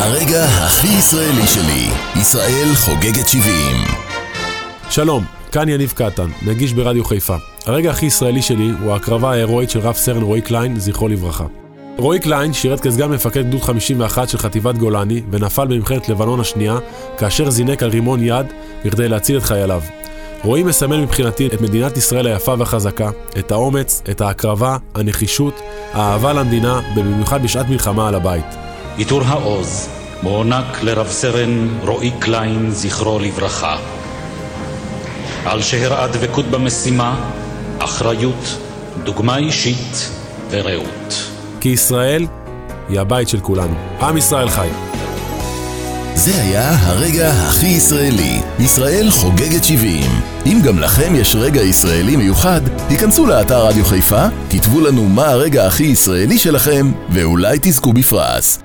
הרגע הכי ישראלי שלי. ישראל חוגגת 70. שלום, כאן יניב קטן, מגיש ברדיו חיפה. הרגע הכי ישראלי שלי הוא ההקרבה ההירואית של רב סרן רועי קליין, זכרו לברכה. רועי קליין שירת כסגן מפקד גדוד 51 של חטיבת גולני ונפל במלחמת לבנון השנייה כאשר זינק על רימון יד בכדי להציל את חייליו. רועי מסמל מבחינתי את מדינת ישראל היפה והחזקה, את האומץ, את ההקרבה, הנחישות, האהבה למדינה, במיוחד בשעת מלחמה על הבית. עיטור העוז מוענק לרב סרן רועי קליין, זכרו לברכה, על שהראה דבקות במשימה, אחריות, דוגמה אישית ורעות. כי ישראל היא הבית של כולנו. עם ישראל חי. זה היה הרגע הכי ישראלי. ישראל חוגגת 70. אם גם לכם יש רגע ישראלי מיוחד, היכנסו לאתר רדיו חיפה, כתבו לנו מה הרגע הכי ישראלי שלכם, ואולי תזכו בפרס.